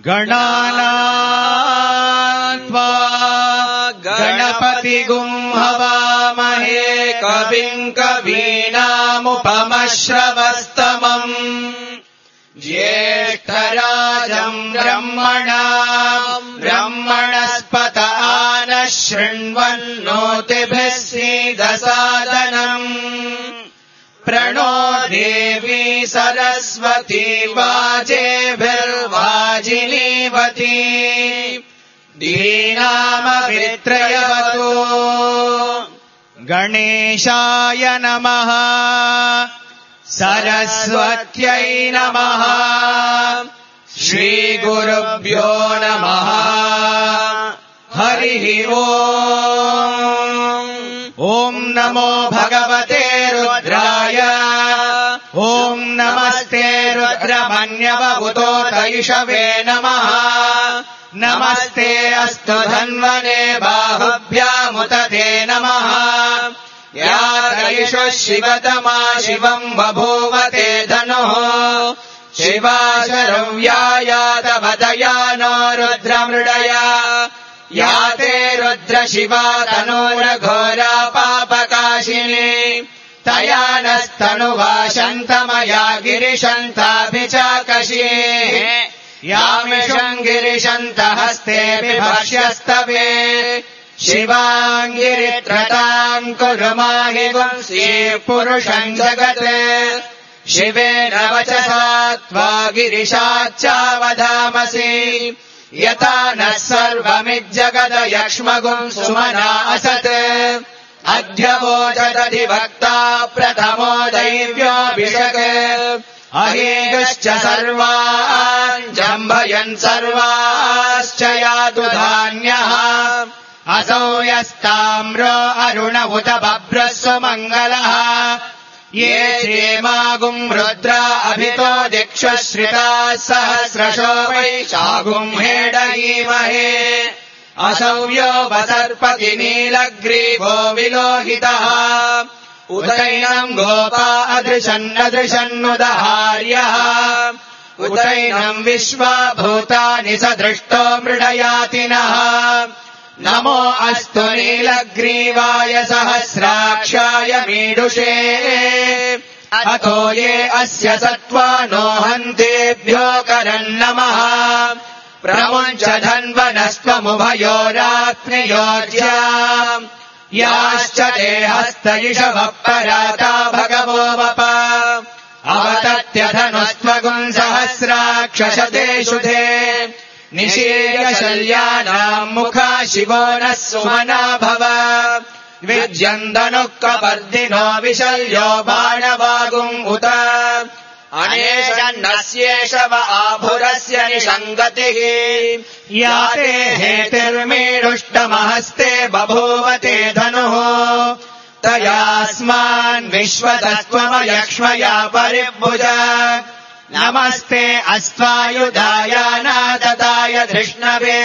गणानां त्वा गणपतिगुं हवामहे कविं कवीनामुपमश्रवस्तमम् ज्येष्ठराजम् ब्रह्मणस्पत नः शृण्वन्नोतिभिः सीदसादनम् प्रणो देवी सरस्वती वाजेभिर्वाजिनीवती दीनामभित्रयवतु गणेशाय नमः सरस्वत्यै नमः श्रीगुरुभ्यो नमः हरिः ॐ नमो भगवते रुद्राय ॐ नमस्ते रुद्रमन्यवभूतोतैषवे नमः नमस्ते अस्तु धन्वने बाहुभ्यामुत ते नमः या दैषु शिवतमा शिवम् बभूवते धनुः शिवा शरव्यायातवतया नो रुद्रमृडया या ते रुद्र शिवा तनूरघोरा पापकाशिनी तया नस्तनुवाशन्तमया गिरिशन्ताभिचाकशी यामिषम् गिरिशन्तहस्तेऽपि भक्ष्यस्तवे शिवाङ्गिरित्रताम् कुरु माहि पुंसी पुरुषम् जगत् शिवेन वचसा त्वा गिरिशाच्चावधामसि यथा नः सर्वमिज्जगदयक्ष्मगुम् सुमना असत् अध्यवोचदधिभक्ता प्रथमो दैव्योऽभिषक् अहेगश्च सर्वान् जम्भयन् सर्वाश्च यातु धान्यः असौ यस्ताम्रो अरुण उत बभ्रः सुमङ्गलः ये क्षेमागुम् रुद्रा अभितो दिक्षश्रिताः सहस्रशो वैशागुम् हेडयीमहे असौ यो वसर्पति नीलग्रीवो विलोहितः उतैनम् गोपा अदृशन्नदृशन्नुदहार्यः उतैनम् विश्वा भूतानि स दृष्टो मृडयातिनः नमो अस्तु नीलग्रीवाय सहस्राक्षाय मीडुषे अतो ये अस्य सत्त्वानो हन्तेभ्यो करन्नमः प्रमुञ्च धन्वनस्त्वमुभयोरात्मयोज्या याश्च ते हस्तयिषवः पराता भगवो वप अवतत्यधनुस्त्वगुम् सहस्राक्षशतेषु ते निशीर्यशल्यानाम् मुखा शिवो नः सुमना भव विद्यन्दनुः कपर्दिनो विशल्यो बाणवागुम् उत अनेशन्नस्येषव आभुरस्य निषङ्गतिः या ते हेतिर्मीडुष्टमहस्ते बभूवते धनुः तयास्मान् विश्वतस्त्वमयक्ष्मया परिभुज नमस्ते अस्त्वायुधाय नादताय धृष्णवे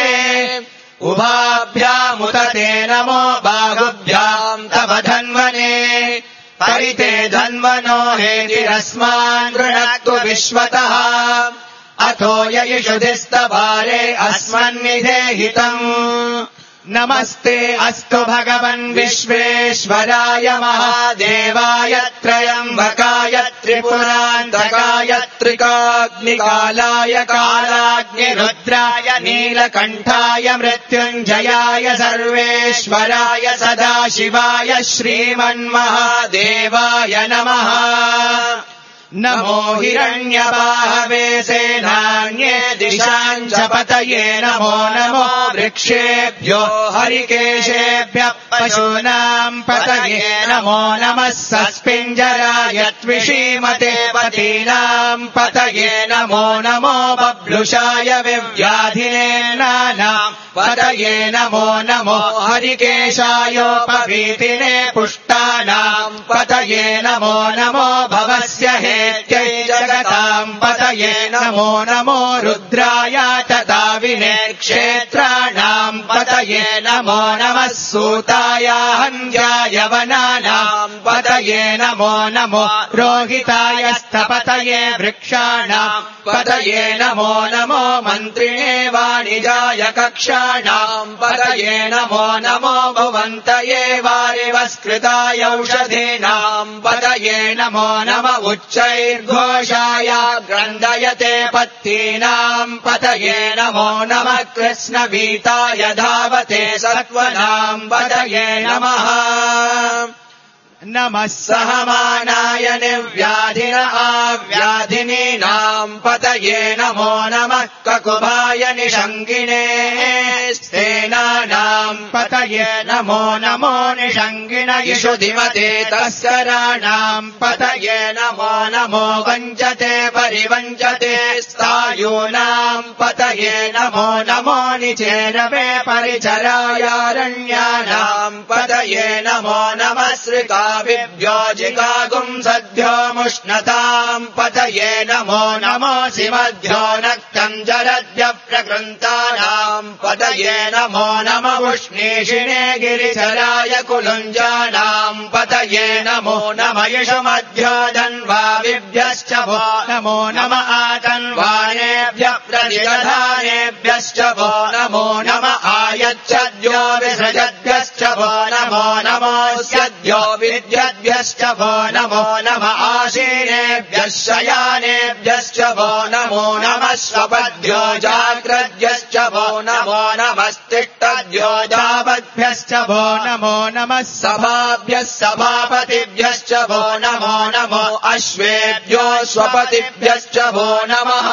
उभाभ्यामुत ते नमो बाहुभ्याम् तव धन्वने परिते धन्वनो हेतिरस्मान् गृणक्तु विश्वतः अथो ययिषुधिस्तभारे अस्मन्निधेहितम् नमस्ते अस्तु भगवन् विश्वेश्वराय महादेवाय त्रयम्बकाय त्रिपुरान्तकाय त्रिकाग्निकालाय कालाग्निरुद्राय नीलकण्ठाय मृत्युञ्जयाय सर्वेश्वराय सदाशिवाय श्रीमन्महादेवाय नमः नमो हिरण्यबाहवे सेनान्ये दिशाम् च पतये नमो नमो वृक्षेभ्यो हरिकेशेभ्यः पशूनाम् पतये नमो नमः सस्पिञ्जराय त्विषीमते पतीनाम् पतये नमो नमो बभ्लुषाय विव्याधिने नानाम् पतये नमो नमो हरिकेशायोपवीतिने पुष्टानाम् पतये नमो नमो भवस्य हेत्यै जगताम् पतये नमो नमो रुद्राय तदाविने क्षेत्राणाम् पतये नमो नमः सूताय हन्याय वनानाम् पतये पतये नमो नमो रोहिताय स्थपतये वृक्षाणाम् पतये नमो नमो मन्त्रिणे वाणिजाय कक्षाणाम् पतये नमो नमो भुवन्तये वारिवस्कृताय औषधीनाम् पतये नमो नम उच्चैर्घोषाय ग्रन्थयते पत्तीनाम् पतये नमो नमः कृष्णवीताय धावते सत्त्वनाम् पतये नमः नमः सहमानाय निर्व्याधिन आव्याधिनीनाम् पतये नमो नमः ककुभाय निषङ्गिणे स्तेनानाम् पतये नमो नमो निषङ्गिण इषुधिमते तस्कराणाम् पतये नमो नमो वञ्चते परिवञ्चते स्थायूनाम् पतये नमो नमो निचेरवे परिचरायारण्यानाम् पतये नमो नमः श्रिका विभ्योजिकागुम् सद्योमुष्णताम् पतये नमो नमोऽसि मध्यो नक्तम् जलद्य प्रकृन्तानाम् पतये नमो नम उष्णीषिणे गिरिचराय कुलुञ्जानाम् पतये नमो नम यशुमध्यो धन्वाविभ्यश्च वो नमो नम आतन्वानेभ्यः प्रतिदधानेभ्यश्च वो नमो नम आयच्छद्यो विसृजद्भ्यश्च वो नमो नमोऽस्यद्यो विद्यद्भ्यश्च वो नमो नम आसीनेभ्यः शयानेभ्यश्च वो नमो नमः स्वपद्यो जाग्रद्भ्यश्च वो नमो नमस्तिष्ठद्यो धावद्भ्यश्च वो नमो नमः सभाभ्यः सभापतिभ्यश्च वो नमो नमो अश्वेभ्यो स्वपतिभ्यश्च वो नमः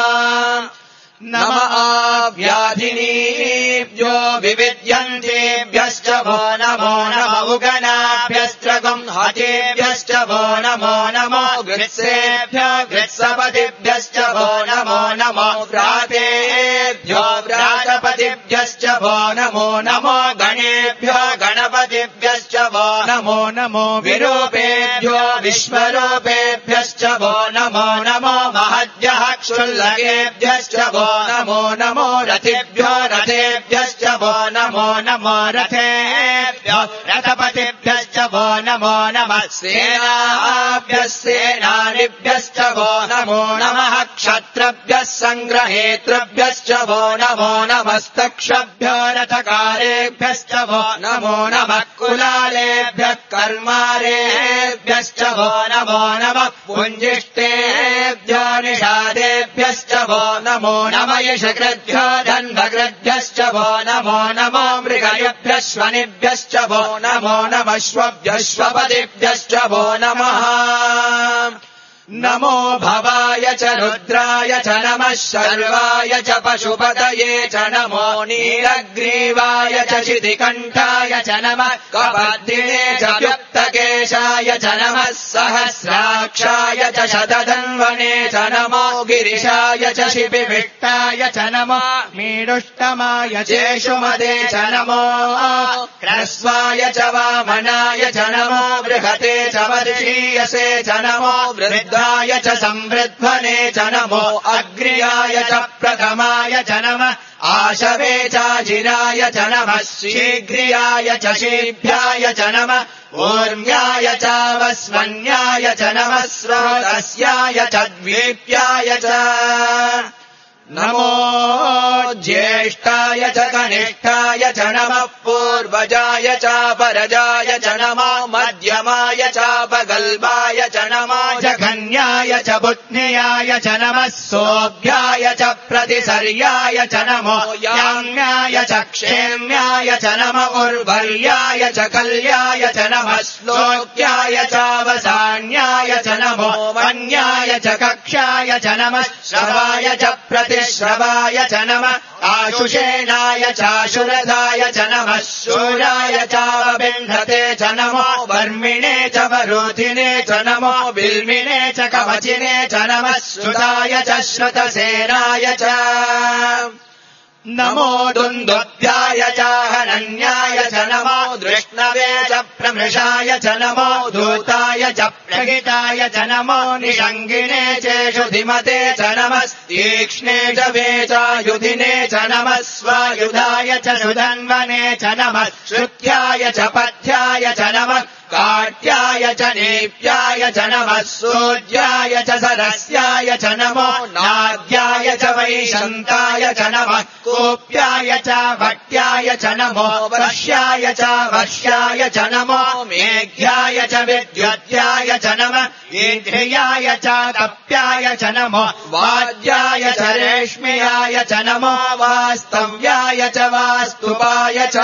नम आव्याधिनीभ्यो विविध्यन्तेभ्यश्च वो नमो नम उगनाभ्यश्च गुंहतेभ्यश्च वो नमो नमो गृत्सेभ्यो गृत्सपतिभ्यश्च वो नमो नमो व्रातेभ्यो व्रातपतिभ्यश्च वो नमो नमो गणेभ्यो गणपतिभ्यश्च वो नमो नमो विरूपेभ्यो विश्वरूपेभ्यश्च वो नमो नमो महद्यः क्षुल्लकेभ्यश्च वो नमो नमो रथेभ्यो रथेभ्यश्च वो नमो नमो रथेभ्यो रथपतिभ्यश्च वो नमो नमः सेनाभ्यः सेनानिभ्यश्च वो नमो नमः क्षत्रभ्यः सङ्ग्रहेतृभ्यश्च वो नमो नमस्तक्षभ्यो रथकारेभ्यश्च वो नमो नमः कुलालेभ्यः कर्मारेभ्यश्च वो नमो नमः पुञ्जिष्टेभ्यो निषादेभ्यश्च वो नमो नम यशकृभ्यो धन्वकृभ्यश्च वो नमो नमो मृगयभ्यः श्वनिभ्यश्च वो नमो नमः श्वभ्यः श्वपतिभ्यश्च वो नमः नमो भवाय च रुद्राय च नमः शर्वाय च पशुपतये च नमो नीलग्रीवाय च शितिकण्ठाय च नमः कपद्दिने च युक्तकेशाय च नमः सहस्राक्षाय च शतधन्वने च नमो गिरिशाय च शिपिविष्टाय च नमो मीडुष्टमाय चेषुमदे च नमो क्रस्वाय च वामनाय च नमो बृहते च वर्षीयसे च नमो वृद्धाय च संवृध्वने च नमो अग्र्याय च प्रथमाय च नमः आशवे चाजिराय च नमः शीघ्रियाय च शीभ्याय च नमः ऊर्म्याय चावस्वन्याय च नमः स्रोतस्याय च द्वीप्याय च नमो ज्येष्ठाय च कनिष्ठाय च नमः पूर्वजाय चापरजाय च नमो मध्यमाय चापगल्भाय च नमो जघन्याय च बुध्न्याय च नमः सोऽभ्याय च प्रतिसर्याय च नमो याम्याय च क्षेम्याय च नमः उर्वर्याय च कल्याय च नमः श्लोक्याय चावसान्याय च नमो वन्याय च कक्षाय च नमः श्रवाय च प्रतिश्रवाय च नमः आशुषेणाय चाशुरथाय च नमः शूराय चावबिन्धते च नमो वर्मिणे च वरोधिने च नमो बिल्मिने च कवचिने च नमः श्रुताय च श्रुतसेनाय च नमो दुन्दुभ्याय चाहनन्याय च नमो दृष्णवे च प्रमृषाय च नमो धूताय च प्रहिताय च नमो निषङ्गिने चेषुधिमते च नमः तीक्ष्णे च वेचायुधिने च नमः स्वायुधाय च सुधन्वने च नमः श्रुत्याय च पथ्याय च नमः काट्याय च नेप्याय च नमः सूर्याय च सरस्याय च नमो नाद्याय च वैशन्ताय च नमः कोप्याय च भट्याय च नमो वर्ष्याय च वर्ष्याय च नमो मेघ्याय च विद्युत्याय च नमः ईध्याय च तप्याय च नमो वाद्याय च रेश्म्याय च नमो वास्तव्याय च वास्तुपाय च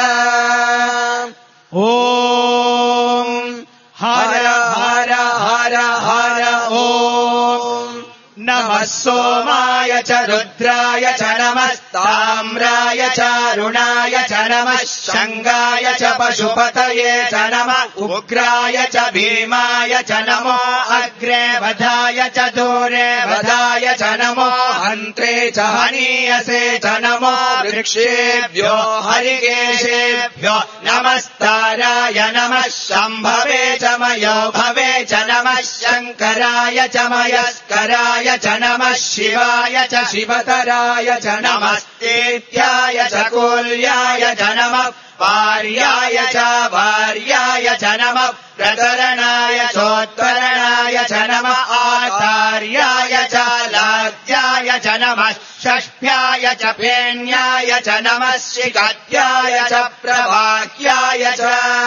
ॐ हर हर हर हर ॐ नमः सोमाय च रुद्राय च नमस्ताम्राय च रुणाय च नमः शङ्गाय च पशुपतये च नमः उग्राय च भीमाय च नमो अग्रे वधाय च दूरे वधाय च नमो हन्त्रे च हनीयसे च नमो वृक्षेभ्यो हरिकेशेभ्यो नमस्ताराय नमः शम्भवे च मयो भवे च नमः शङ्कराय च मयस्कराय च नमः शिवाय च शिवतराय च नमस्तेत्याय च कूल्याय च नमः पार्याय च भार्याय च नमः प्रतरणाय चोत्तरणाय च नमः आचार्याय च लाद्याय च नमः षष्ठ्याय च फेन्याय च नमः शिखत्याय च प्रभाक्याय च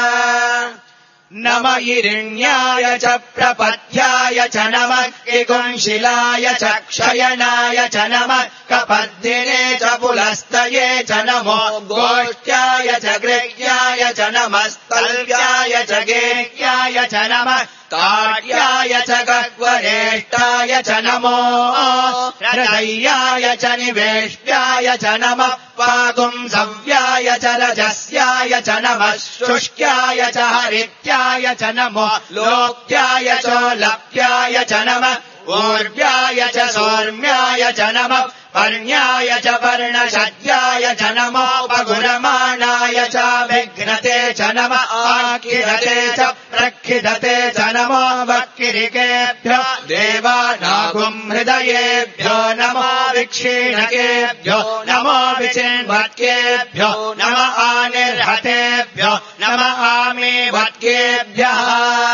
नम इरिण्याय च प्रपथ्याय च नमः किगुंशिलाय च क्षयनाय च नमः कपद्दिने च पुलस्तये च नमो गोष्ठ्याय च गृह्याय च नमस्तल्व्याय च गेह्याय च नमः काट्याय च गह्वरेष्ठाय च नमो हृदयाय च निवेष्ट्याय च नमः पागुंसव्याय च रजस्याय च नमः शुष्क्याय च हरित्याय च नमो लोक्याय चोलप्याय च नमः ऊर्व्याय च सौर्म्याय च नमः पर्ण्याय च पर्णशद्याय च नमो पगुरमाणाय च विघ्नते च नमः आकिरते च प्रक्षिदते च नमो वक्किरिकेभ्यो देवानागुंहृदयेभ्यो नमो विक्षीणकेभ्यो नमो विचिन्वत्केभ्यो नम आनिर्हतेभ्यो नम आमेवत्केभ्यः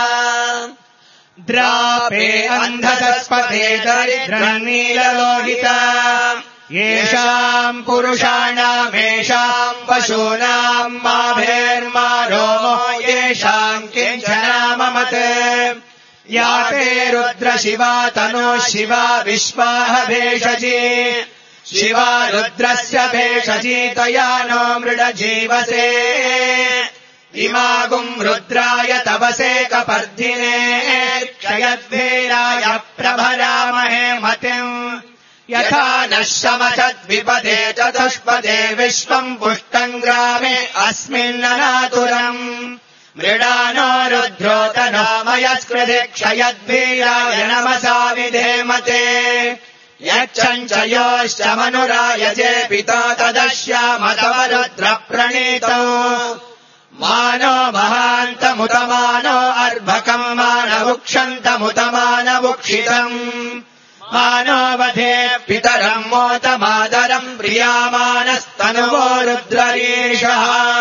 द्रापे अन्धसस्पते दरिद्रनीललोहिता येषाम् पुरुषाणामेषाम् पशूनाम् माभेर्मा रोमो येषाम् किञ्चनाममते या ते रुद्रशिवा तनो शिवा विश्वाह भेषजी शिवा रुद्रस्य भेषजी तया नो मृडजीवसे इमागुम् रुद्राय तवसे कपर्दिने क्षयद्वीराय प्रभरामहे मतिम् यथा नः शमशद्विपदे चतुष्पदे विश्वम् पुष्टम् ग्रामे अस्मिन्ननातुरम् मृडानो रुद्रोतनो मयस्कृति क्षयद्वीराय नमसा विधेमते यच्छञ्चयोश्च मनुरायजे पिता तदश्याम तव रुद्रप्रणीतौ मानो महान्तमुतमानो अर्भकम् मानवुक्षन्तमुतमानवुक्षितम् मानो वधे पितरम् मोतमादरम् प्रियामानस्तनुवो रुद्ररीषः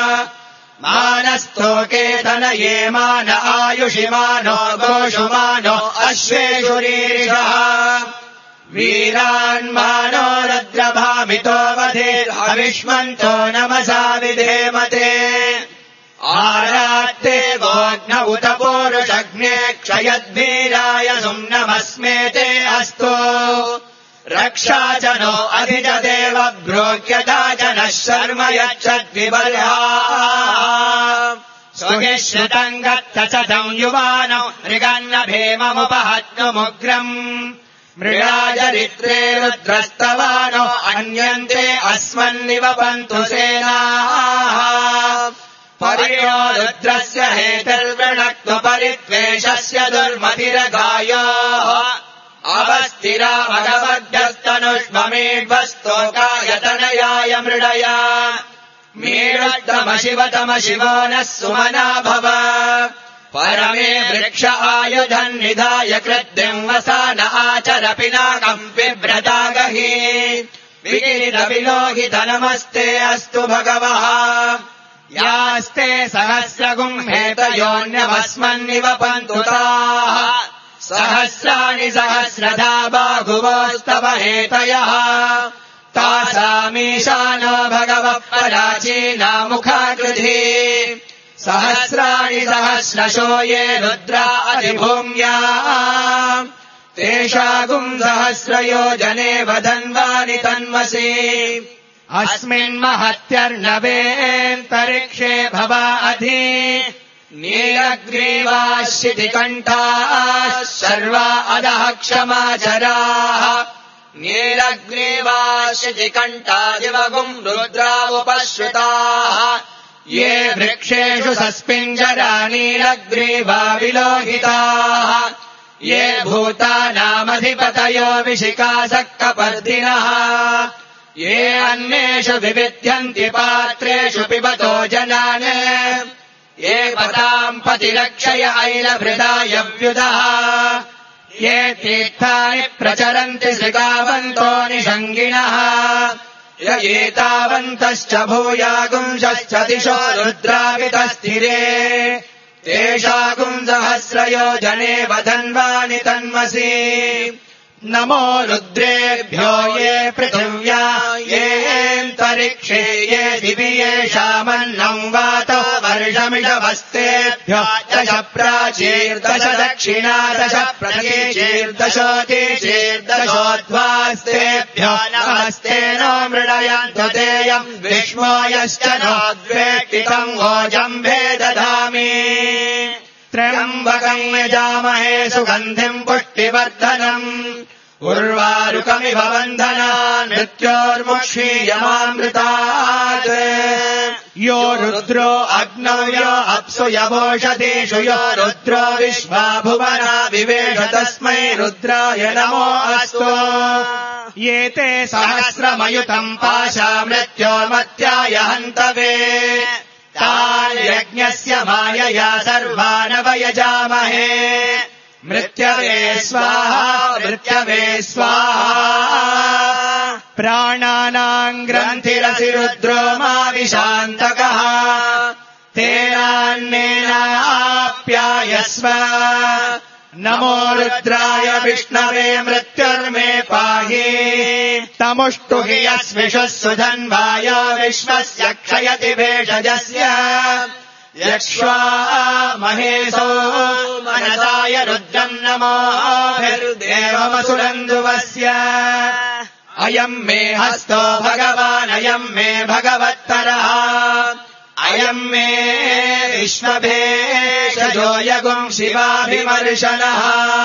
मानस्तोकेतनये मान आयुषि मानो गोषु मानो अश्वेषुरीषः वीरान्मानो रुद्रभामितो वधेर्हविष्मन्तो नमसा विधेमते आरात्ते गोघ्न उत पूरुषग्ने क्षयद्वीराय सुम्नमस्मेते अस्तु रक्षा च नो अधिज देव भ्रोग्यता च नः शर्म यच्छद्विबर्हा सुहिश्रुतम् गत्त च तम् युवानौ मृगन्न भेममुपहत्नुमुग्रम् मृगाचरित्रे रुद्रस्तवानो अन्यन्ते अस्मन्निवपन्तु सेनाः परियो रुद्रस्य हेतिर्वृणक्तु परिद्वेषस्य दुर्मतिरगायोः अवस्थिरा भगवद्भ्यस्तनुष्ममेढ्वस्तोकायतनयाय मृडया मेढुत्तमशिवतम शिवो नः सुमना भव परमे वृक्ष आयुधम् निधाय कृद्धिम् वसान आचर पिनाकम् बिभ्रतागहि विकिरितविलोहित नमस्ते अस्तु भगवः यास्ते सहस्रगुम् हेतयोऽन्यवस्मन्निव पन्तुताः सहस्राणि सहस्रधा बाहुवोस्तव हेतयः तासामीशानो भगवः प्राचीनामुखाकृधी सहस्राणि सहस्रशो ये रुद्रा अधिभूम्या तेषागुम् सहस्रयोजने वदन्वानि तन्वसि अस्मिन्महत्यर्णवेऽन्तरिक्षे भवा अधि नीलग्रीवाः शितिकण्ठाः सर्वा अधः क्षमाचराः नीलग्रीवाः शितिकण्ठादिवगुम् रुद्रावुपश्रुताः ये वृक्षेषु सस्पिञ्जरा नीलग्रीवा विलोहिताः ये भूतानामधिपतयो विशिखासक्कपर्दिनः ये अन्येषु विविध्यन्ति पात्रेषु पिबतो जनान् ये पताम् पतिरक्षय ऐलभृदायव्युदः ये तीर्थानि प्रचरन्ति श्रिगावन्तो निषङ्गिणः एतावन्तश्च भूयागुंशश्च दिशो रुद्रावितस्थिरे तेषागुम् सहस्रयोजने वदन्वानि तन्वसि नमो रुद्रेभ्यो ये पृथिव्या येऽन्तरिक्षे ये दिवि येषामन्नम् वातो वर्षमिषवस्तेभ्यो दश प्राचीर्दश दक्षिणा दश प्रतीचीर्दशोऽतीचीर्दशोऽध्वास्तेभ्यो नमस्ते नो मृडयन्तु तेयम् विष्मो यश्च नोद्वेष्टितम् ओजम्भे दधामि त्र्यम्बकम् यजामहे सुगन्धिम् पुष्टिवर्धनम् उर्वारुकमिव बन्धनान् मृत्योर्मुक्षीयमामृतात् यो रुद्रो अग्नौ यो अप्सु यवोषधीषु यो रुद्रो विश्वा भुवना विवेश तस्मै रुद्राय नमो अस्तु ये ते सहस्रमयुतम् पाशा मृत्योर्मत्याय हन्तवे तान् यज्ञस्य मायया सर्वानवयजामहे मृत्यवे स्वाहा मृत्यवे स्वाहा प्राणानाम् ग्रन्थिरसि रुद्रो मा विशान्तकः तेनान्नेनाप्यायस्व नमो रुद्राय विष्णवे मृत्युर्मे पाहि तमुष्टु हि यस्विषुः सुधन्वायो विश्वस्य क्षयति भेषजस्य यक्ष्वा महेशो मनसाय रुद्रम् नमोऽभिर्देवमसुरन्दुवस्य अयम् मे हस्तो भगवान् अयम् मे भगवत्तरः अयम् मे विश्वभेषजो यगुम् शिवाभिमर्शनः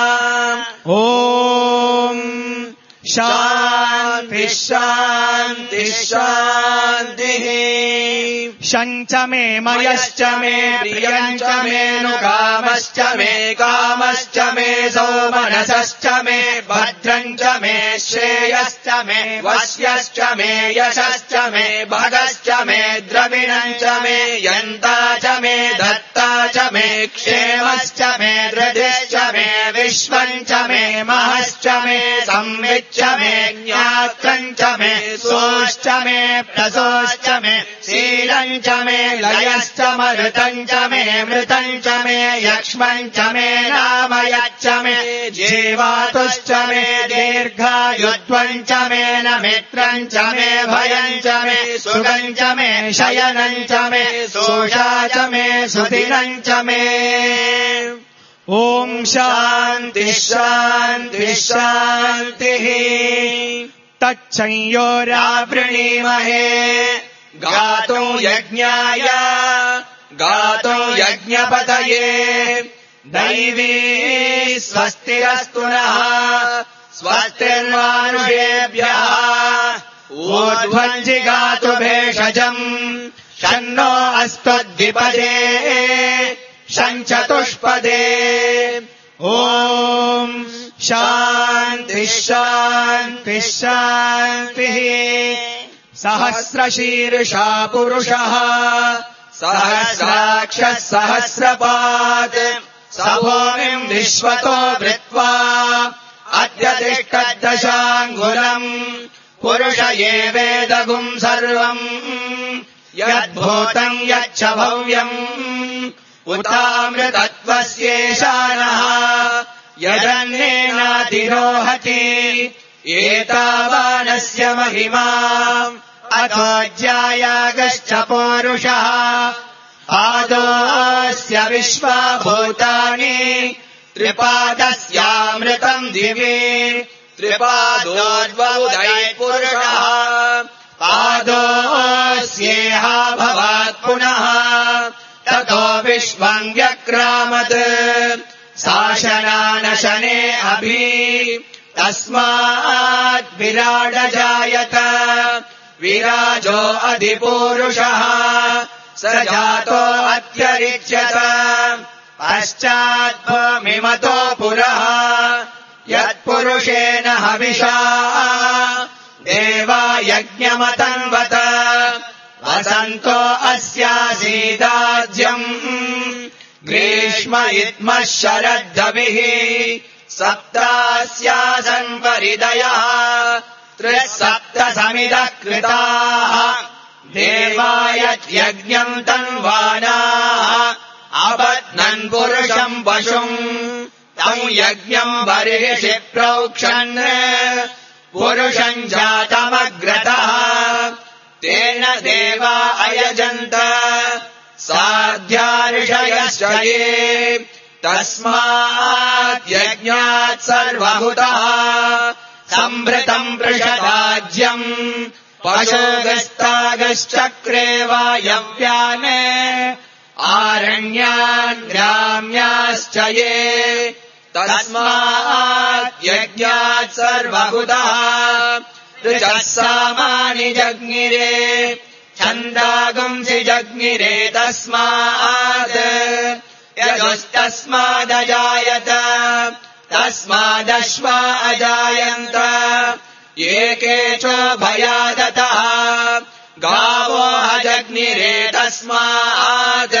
ॐ शान्तिः शान्तिः शान्तिः शञ्च मे मयश्च मे प्रियञ्च मे नुकामश्च मे कामश्च मे सौमनसश्च मे भद्रञ्च मे श्रेयश्च मे वश्यश्च मे यशश्च मे भगश्च मे द्रविणञ्च मे यन्ता च मे दत्ता च मे क्षेमश्च मे धृतिश्च मे विश्वञ्च मे महश्च मे संविच्च मे ज्ञात्रम् च मे सोश्च मे प्रसोश्च मे शीलम् च मे लयश्च मरुतम् च मे मृतम् च मे यक्ष्मम् च मे नामयच्च मे जीवातुश्च मे दीर्घायुत्वम् च मे न मित्रम् च मे भयम् च मे सुखम् च मे शयनम् च मे सोषा च मे सुदिनम् च मे ॐ शान्तिः शान्तिः शान्तिः तच्छंयोरावृणीमहे गातुं यज्ञाय गातुं यज्ञपतये दैवी स्वस्तिरस्तु नः स्वस्तिर्मानुषेभ्यः ऊर्ध्वम् जिगातु भेषजम् शन्नो अस्तु द्विपदे शञ्चतुष्पदे ॐ शान्तिः शान्तिः शान्तिः सहस्रशीर्षा पुरुषः सहस्राक्षः सहस्रपात् स भूमिम् विश्वतो वृत्वा अद्य तिष्ठद्दशाङ्गुलम् पुरुष ये वेदगुम् सर्वम् यद्भूतम् यच्च भव्यम् उतामृतत्वस्येषानः यदन्नेनातिरोहति एतावानस्य महिमा अतो ज्यायागश्च पौरुषः पादोऽस्य विश्वभूतानि त्रिपादस्यामृतम् दिवि त्रिपादोद्वौदयपुरुषः पादोऽस्येह भवात् पुनः ततो विश्वम् व्यक्रामत् शासनानशने अभि तस्मात् विराडजायत विराजो अधिपूरुषः स जातो अत्यरिच्यत पश्चाद्भूमिमतो पुरः यत्पुरुषेण हविषा देवा यज्ञमतन्वत वसन्तो अस्यासीदाज्यम् ग्रीष्म इद्मः शरद्धविः सप्तास्यासन् परिदयः त्रिसप्त समिदः कृताः देवायज्ञम् तन्वानाः अबध्नन् पुरुषम् पशुम् तम् यज्ञम् बर्हिषि प्रोक्षन् पुरुषम् जातमग्रतः तेन देवा अयजन्त साध्यार्षयश्च ये तस्मात् यज्ञात् सर्वभूतः सम्भृतम् पृषदाज्यम् पशुगस्तागश्चक्रे वायव्यान् आरण्यान् ग्राम्याश्च ये तस्मात् यज्ञात् सर्वभूतः ऋचः सामानि जज्ञिरे छन्दागुंसि जज्ञिरे तस्मात् यजुस्तस्मादजायत तस्मादश्वा अजायन्त एकेचोभयादतः गावो अजज्ञिरे तस्मात्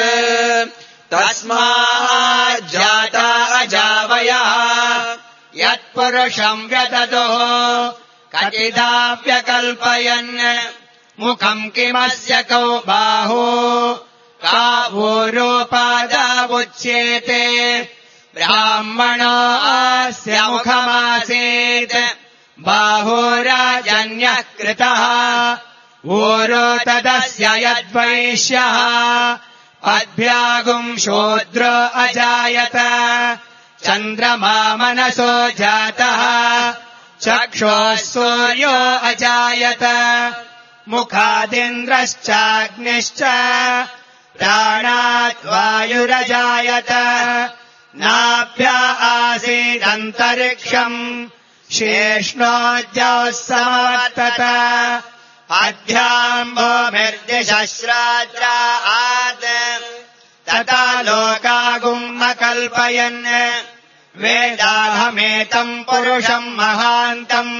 तस्माज्जाता अजावयः यत्पुरुषम् व्यदतुः कचिदाप्यकल्पयन् मुखम् किमस्य कौ बाहु कावोरोपादावुच्येते ब्राह्मणो अस्य मुखमासीत् बाहुराजन्यः कृतः ऊरो तदस्य यद्वैश्यः पद्भ्यागुम् शूद्रो अजायत चन्द्रमा मनसो जातः चक्षुः सूर्यो अजायत मुखादिन्द्रश्चाग्निश्च प्राणात् वायुरजायत नाभ्या आसीदन्तरिक्षम् शेष्णोऽद्यौ समवर्तत अध्याम् भूमिर्दिशस्राद्रात् तथा लोकागुम् अकल्पयन् वेदाहमेतम् पुरुषम् महान्तम्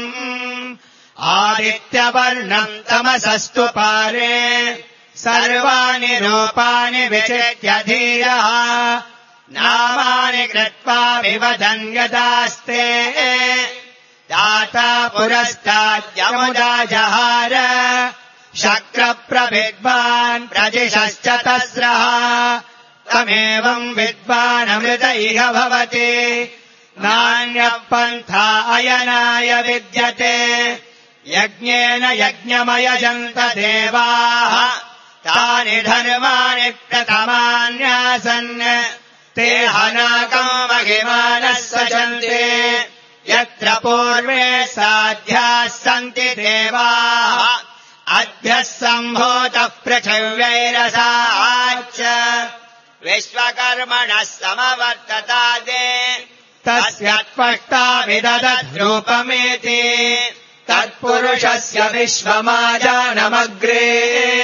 आदित्यवर्णम् तमसस्तु पारे सर्वाणि रूपाणि विचित्य धीरः नामानि कृत्वा विवदन् यदास्ते दाता पुरस्ताद्यमुदा जहार शक्रप्रविद्वान् प्रजिशश्च तस्रः तमेवम् विद्वानमृत इह भवति नान्यः पन्था अयनाय विद्यते यज्ञेन यज्ञमयजन्त देवाः तानि धर्माणि प्रथमान्यासन् ते हनाकम् महिमानः सचन्ते यत्र पूर्वे साध्याः सन्ति देवाः अद्भ्यः सम्भूतः पृथिव्यैरसाच्च विश्वकर्मणः समवर्ततादे तस्य त्वष्टा विदधद्रूपमेति तत्पुरुषस्य विश्वमाजानमग्रे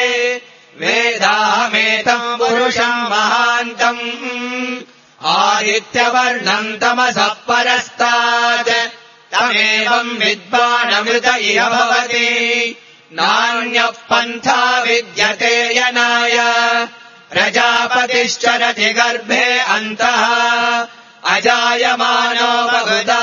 वेदाहमेतम् पुरुषम् महान्तम् आदित्यवर्णम् तमसः परस्तात् तमेवम् विद्वानमृत इह भवति नान्यः पन्था विद्यते यनाय प्रजापतिश्चरति गर्भे अन्तः अजायमानो बहुधा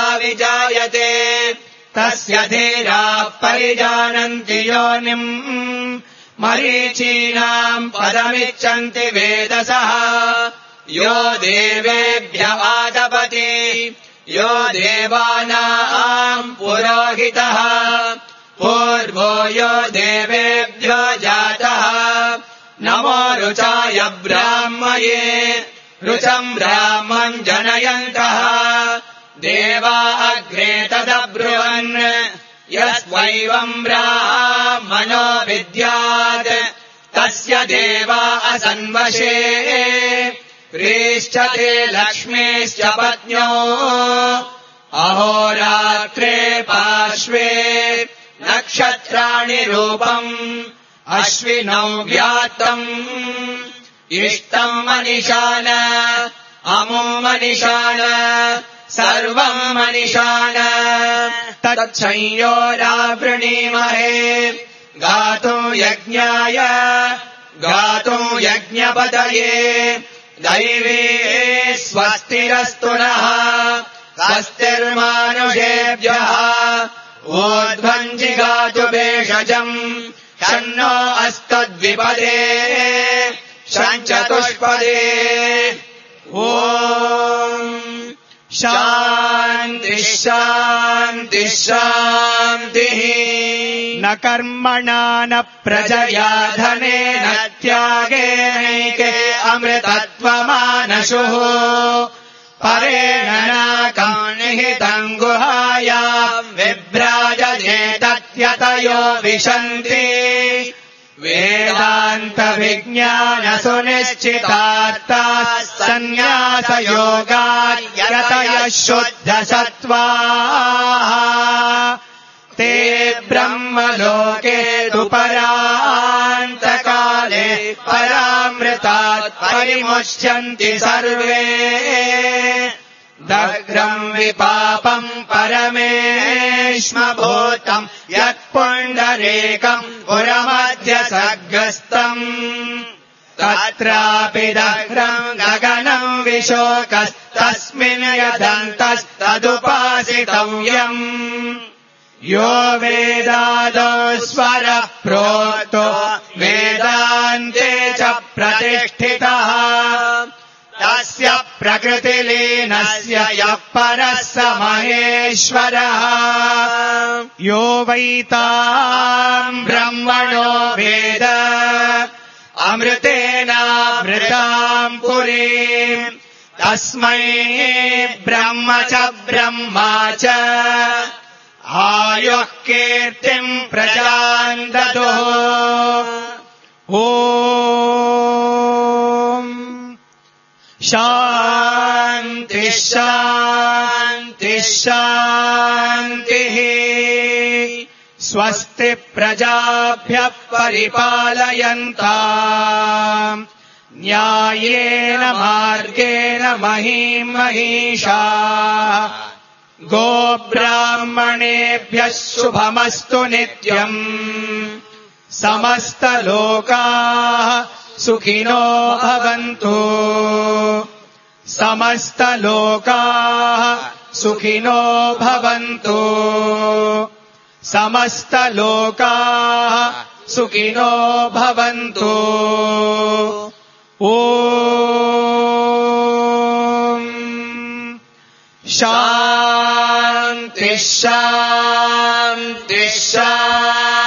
विजायते तस्य धीराः परिजानन्ति योनिम् मरीचीनाम् पदमिच्छन्ति वेदसः यो देवेभ्य आदपति यो देवानाम् पुरोहितः पूर्वो यो देवेभ्यो जातः नमो रुचाय ब्राह्मये रुचम् ब्राह्मम् जनयन्तः देवा अग्रे तदब्रुवन् यस्वैवम् ब्राह्मणो विद्यात् तस्य देवा असन्वशे प्रीश्चते लक्ष्मीश्च पत्न्यो अहोरात्रे पार्श्वे नक्षत्राणि रूपम् अश्विनौ व्यात्तम् इष्टम् मनिषाण अमो मनिषाण सर्वम् मनिषाण तच्छंयोरावृणीमहे गातुम् यज्ञाय गातुम् यज्ञपतये दैवे स्वस्तिरस्तु नः स्वस्तिर्मानुषेभ्यः ऊर्ध्वम् जिगातु भेषजम् शन्नो अस्तद्विपदे शञ्चतुष्पदे ॐ शान्तिः शान्तिः शान्तिः न कर्मणा न प्रजया धनेन त्यागेनैके अमृतत्वमानशुः परेण नाकम् निहितम् गुहायाम् विभ्राजते तत्यतयो विशन्ति वेदान्तविज्ञानसुनिश्चितार्थाः सन्न्यासयोगायतयः शुद्धसत्त्वाः ते ब्रह्मलोके तु परान्तकाले परामृतात् परिमुच्यन्ति सर्वे दग्रम् विपापम् परमेष्मभूतम् यत्पुण्डरीकम् पुरमध्य सर्गस्थम् तत्रापि दग्रम् गगनम् विशोकस्तस्मिन् यदन्तस्तदुपासितव्यम् यो वेदादौ स्वरः प्रोक्तो वेदान्ते च प्रतिष्ठितः तस्य प्रकृतिलीनस्य यः परः स महेश्वरः यो वैताम् ब्रह्मणो वेद अमृतेनामृताम् पुरीम् तस्मै ब्रह्म च ब्रह्मा च आयुः कीर्तिम् प्रजाम् ददुः ॐ शान्तिः शान्तिः शान्तिः स्वस्ति प्रजाभ्यः परिपालयन्ताम् न्यायेन मार्गेण महीम् महिषाः गोब्राह्मणेभ्यः शुभमस्तु नित्यम् समस्तलोकाः सुखिनो भवन्तु समस्तलोकाः सुखिनो भवन्तु समस्तलोकाः सुखिनो भवन्तु ॐ शान्तिः शान्तिः शान्तिः